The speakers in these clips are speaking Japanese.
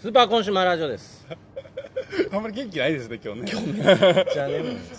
スーパーコンシューマーラジオです。 あんまり元気ないですね今日ね。 今日めっちゃ眠いです。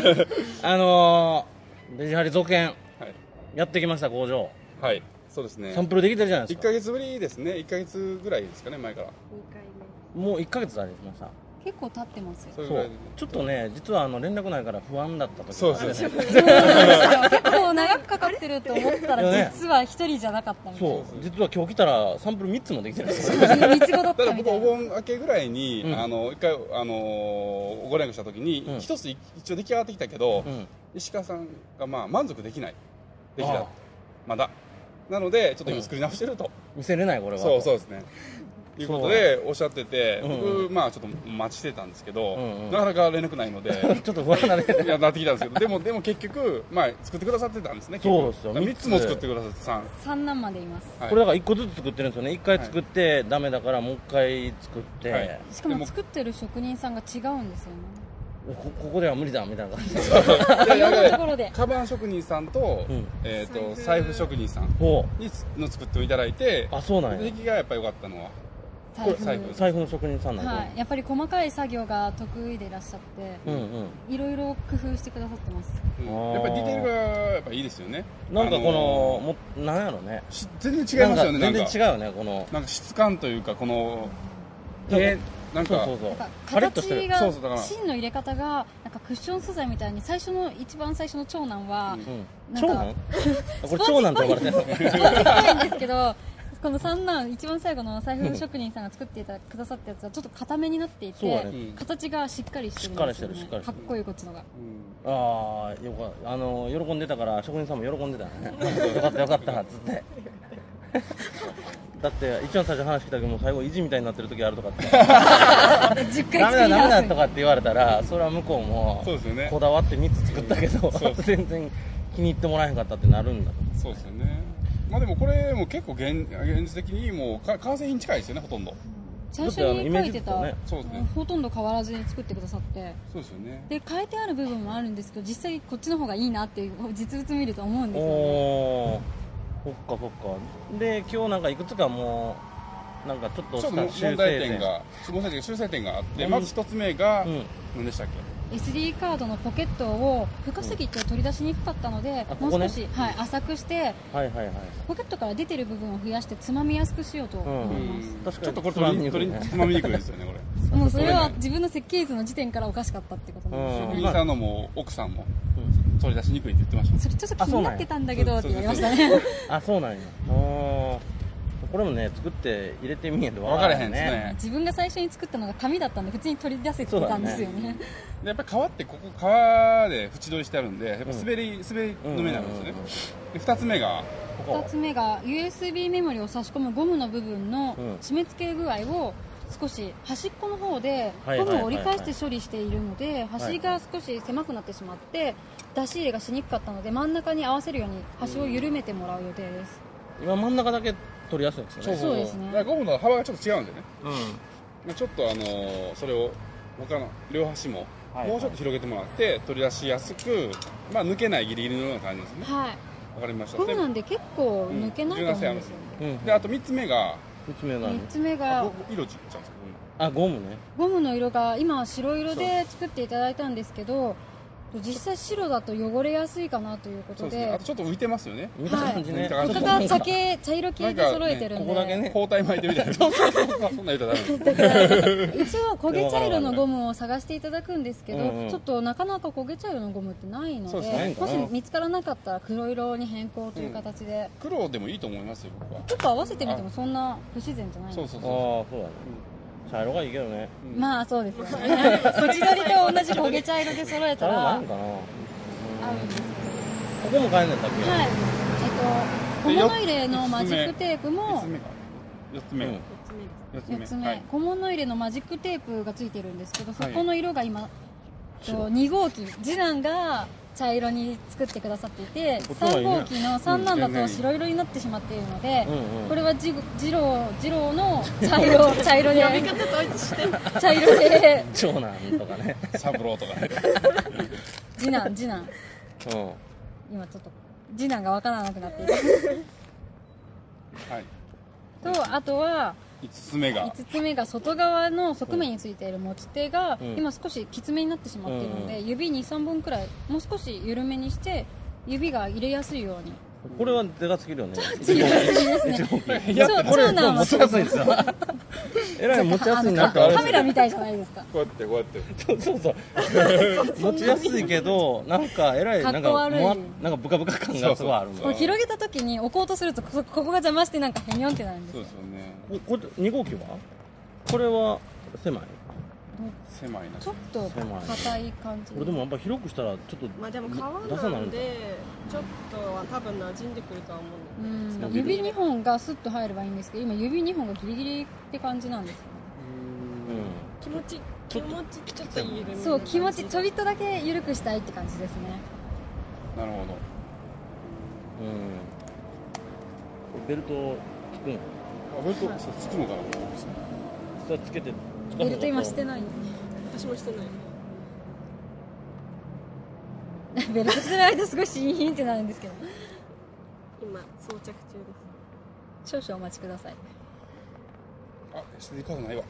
デジハリ続編、やってきました工場。 はい、そうですね。 サンプルできてるじゃないですか。 1ヶ月ぶりですね。1ヶ月ぐらいですかね、前から。2 回目。 もう1ヶ月ありました。 結構経ってますよ。 そうちょっとね、実は連絡ないから不安だった時そうですね。 結構長くかかってると思ったら実は一人じゃなかったみたいな。 そう、実は今日来たらサンプル3つもできてるんですよ。 3つ子だったみたいな。 僕お盆明けぐらいに、一回ご連絡した時に一つ一応出来上がってきたけど、石川さんが満足できないできたまだなのでちょっと今作り直してると、 見せれないこれはそうですねいうことでおっしゃってて、僕ちょっと待ちしてたんですけど、なかなか連絡ないのでちょっと不安なねなってきたんですけど、でも結局作ってくださってたんですね。 そうですよ。 3つも作ってくださって 3男までいます。 これだから1個ずつ作ってるんですよね。1回作ってダメだからもう1回作って、 しかも作ってる職人さんが違うんですよね。 ここでは無理だみたいな感じでカバン職人さんと、財布職人さんに作っていただいて、 そうなんや。 出来がやっぱ良かったのは財布の職人さんなんで、 やっぱり細かい作業が得意でいらっしゃって、いろいろ工夫してくださってます。 やっぱりディテールがやっぱいいですよね。 なんかこのなんやろね、 全然違いますよね。 全然違うよね。このなんか質感というか、このなんか形が芯の入れ方がなんかクッション素材みたいに一番最初の長男は長男これ長男と呼ばれてるのスポーツっぽいんですけど、この三男一番最後の財布職人さんが作ってくださったやつはちょっと硬めになっていて、形がしっかりしてるんですよね。かっこいいこっちのが。 喜んでたから職人さんも喜んでたね。よかったよかったっつって。だって一番最初話聞いたけども最後意地みたいになってる時あるとかってダメだとかって言われたら、それは向こうもこだわって3つ作ったけど全然気に入ってもらえへんかったってなるんだ。 そうですよね。でもこれも結構現実的にもう完成品近いですよね、ほとんど。 最初に書いてたほとんど変わらずに作ってくださって、 そうですよね。 で変えてある部分もあるんですけど、実際こっちの方がいいなっていう実物見ると思うんですよね。 そっか。で今日なんかいくつかもうなんかちょっと問題点が修正点があって、まず一つ目が何でしたっけ。 SD カードのポケットを深すぎて取り出しにくかったので、もう少し浅くしてポケットから出てる部分を増やしてつまみやすくしようと思います。 ちょっとこれつまみにくいですよねこれ。 もうそれは自分の設計図の時点からおかしかったってことなんですよ。 職人さんのも奥さんも取り出しにくいって言ってました。 それちょっと気になってたんだけどって言われましたね。 そうなんや。これもね作って入れてみへんと分からへんね。 自分が最初に作ったのが紙だったんで普通に取り出せてたんですよね。 やっぱり革ってここ革で縁取りしてあるんで、やっぱ滑り止めになるんですよね。で2つ目が USB メモリを差し込むゴムの部分の締め付け具合を少し端っこの方でゴムを折り返して処理しているので、端が少し狭くなってしまって出し入れがしにくかったので、真ん中に合わせるように端を緩めてもらう予定です。 今真ん中だけ取りやすいんですよね。 そうですね。 ゴムの幅がちょっと違うんでね、ちょっとそれを他の両端ももうちょっと広げてもらって取り出しやすく、抜けないギリギリのような感じですね。わかりました。 ゴムなんで結構抜けないと思うんですよね。 であと3つ目が色ちゃうんですか。ゴムね。 ゴムの色が今白色で作っていただいたんですけど、実際白だと汚れやすいかなということで、 あとちょっと浮いてますよね。 他が茶色系で揃えてるんで、 ここだけね包帯巻いてみたいな。そんな色だね。 一応焦げ茶色のゴムを探していただくんですけど、ちょっとなかなか焦げ茶色のゴムってないので、もし見つからなかったら黒色に変更という形で。 黒でもいいと思いますよ僕は。 ちょっと合わせてみてもそんな不自然じゃないですか。 そうだね。茶色がいいけどね。 そうですよね。縁取りと同じ焦げ茶色で揃えたら合うんかな。ここも買えんねんだっけ。 小物入れのマジックテープも 4つ目小物入れのマジックテープがついてるんですけど、そこの色が今2号機次男が茶色に作ってくださっていて、3号機の三男だと白色になってしまっているので、これは次郎の茶色で茶色で長男とかね、 三郎とかね、 次男今ちょっと次男が分からなくなっている。とあとは 5つ目が 5つ目が外側の側面についている持ち手が、今少しきつめになってしまっているので、指 2,3 本くらいもう少し緩めにして指が入れやすいように。 これはでかすぎるよね。 違いですね。長男は持ちやすいですよ。えらい持ちやすいなってカメラみたいじゃないですか。 こうやってそう持ちやすいけどなんかえらいなんかブカブカ感がすごいあるんだ。 広げた時に置こうとするとここが邪魔してなんかへにょんってなるんですよ。 そうですよね。 これ2号機はこれは狭い？ 狭いな。 ちょっと硬い感じ。 これでもやっぱ広くしたらちょっとまあでも革なんでちょっとは多分馴染んでくるとは思うんですけど、 指2本がスッと入ればいいんですけど、今指2本がギリギリって感じなんですよね。 気持ちちょっと緩め。 そう、気持ちちょびっとだけ緩くしたいって感じですね。 なるほど。 ベルトつくん？ ベルトつくのかな。 それつけて。 ベルト今してない。 私もしてない。 ベルトしてる間すごいシーンってなるんですけど。 今装着中です。 少々お待ちください。 あ、SD カードないわ。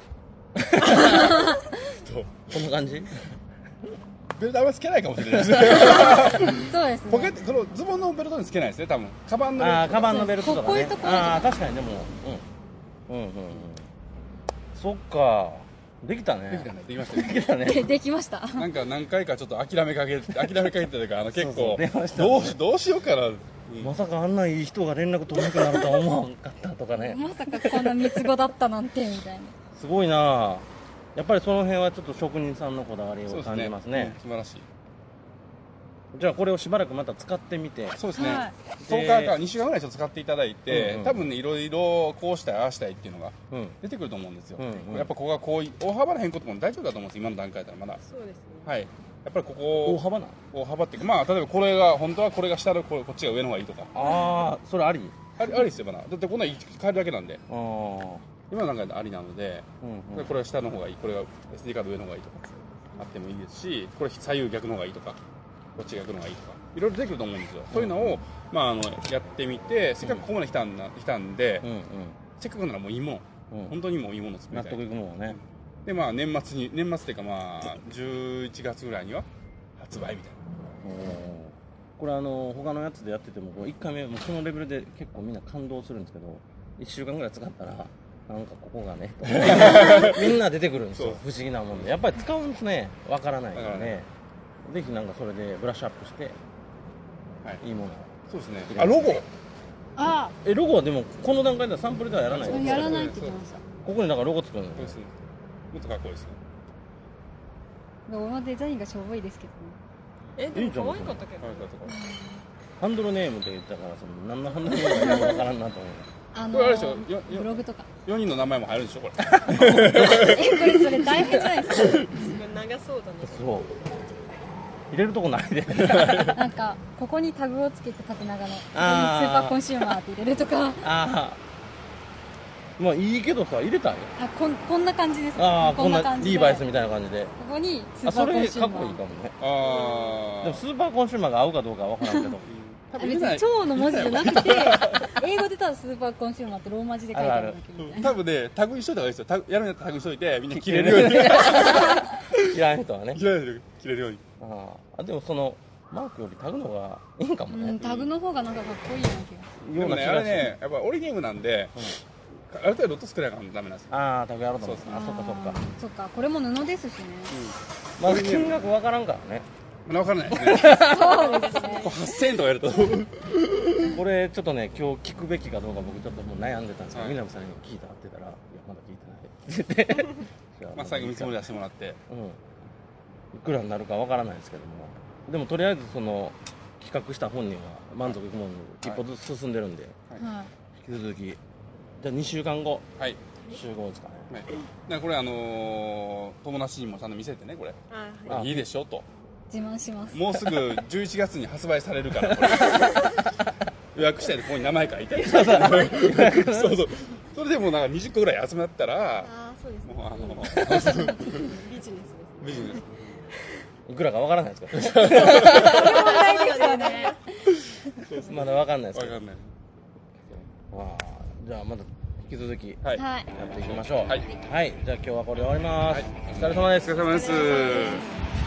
こんな感じ？ ベルトあんまりつけないかもしれないですね。 そうですね。 ポケットこのズボンのベルトにつけないですね、多分。カバンのベルト。 カバンのベルトとかね。 こういうところ。 確かにでもそっか。できたね。 できましたね。 できました。 なんか何回かちょっと諦めかけてというか結構どうしようかな。 まさかあんないい人が連絡取れなくなるとは思わんかったとかね。 まさかこんな三つ子だったなんてみたいな。 すごいな。やっぱりその辺はちょっと職人さんのこだわりを感じますね。 素晴らしい。 じゃあこれをしばらくまた使ってみて。 そうですね。10日か2週間ぐらいちょっと使っていただいて、多分ねいろいろこうしたいああしたいっていうのが出てくると思うんですよ。やっぱここがこう大幅な変更とかも大丈夫だと思うんです。今の段階だったらまだ。 そうですね。 はい。やっぱりここ大幅っていうか、まあ例えばこれが本当はこれが下でこっちが上の方がいいとか。 ああ、それありですよまだ。だってこんな変えるだけなんで。今の段階でありなので、これは下の方がいい、これが SD カード上の方がいいとかあってもいいですし、これ左右逆の方がいいとか、こっち逆の方がいいとか、いろいろできると思うんですよ。そういうのをやってみて、せっかくここまで来たんで、せっかくならもういいもの、本当にもういいものを作りたい。 納得いくものね。 で年末っていうか11月ぐらいには発売みたいな。 これ他のやつでやってても1回目もそのレベルで結構みんな感動するんですけど、1週間ぐらい使ったらなんかここがねみんな出てくるんですよ。不思議なもんでやっぱり使うんですね、わからないからね。ぜひなんかそれでブラッシュアップしていいもの。 そうですね。ロゴロゴはでもこの段階ではサンプルではやらない。 やらないって言ってました。 ここにだからロゴ作るの。 そうですね。もっとかっこいいですね。 ロゴのデザインがしょぼいですけどね。 でも可愛かったけど。 ハンドルネームって言ったから何のハンドルネームかわからんなと思う。 これあれでしょ、 ブログとか 4人の名前も入るんでしょこれ。 これそれ大変じゃないですか。 長そうだね。 そう入れるとこないで。 なんかここにタグをつけて縦長のここにスーパーコンシューマーって入れるとか。 まあいいけどさ、入れたい。 こんな感じです。 こんな感じでリーバイスみたいな感じで。 ここにスーパーコンシューマー。 それかっこいいかもね。でもスーパーコンシューマーが合うかどうかは分からんけど。 別に超の文字じゃなくて、英語でただスーパーコンシューマーってローマ字で書いてあるだけみたいな。 多分ね、タグにしといた方がいいですよ。やるんやったらタグにしといて、みんな切れるように。 いらん人はね。 切れるように。 でもそのマークよりタグの方がいいかもね。 タグの方がなんかかっこいいような気がする。 でもね、あれね、やっぱオリネームなんで、ある程度ロット作らないとダメなんですよ。 タグやろうと思って。そっか。 そっか、これも布ですしね。 まず金額わからんからね。 分からないですね。 そうですね。 8000円とかやると。 これちょっとね、今日聞くべきかどうか僕ちょっともう悩んでたんですけど、南さんに聞いたって言ったら、いや、まだ聞いてないって言って。 最後見積もり出してもらって。 いくらになるかわからないですけども。でもとりあえずその、企画した本人は満足いくものに一歩ずつ進んでるんで、引き続き。じゃあ2週間後。集合ですかね。 これ友達にもちゃんと見せてね、これ。いいでしょと。 自慢します。 もうすぐ11月に発売されるから、これ予約したいでここに名前書いて。そう。それでもなんか20個ぐらい集まったら、もうビジネスです。 ビジネス。 いくらかわからないですから。まだわかんないですけど。 わかんない。 じゃあまだ引き続きはいはいやっていきましょう。 はいはい、じゃあ今日はこれで終わります。 はいお疲れ様です。 お疲れ様です。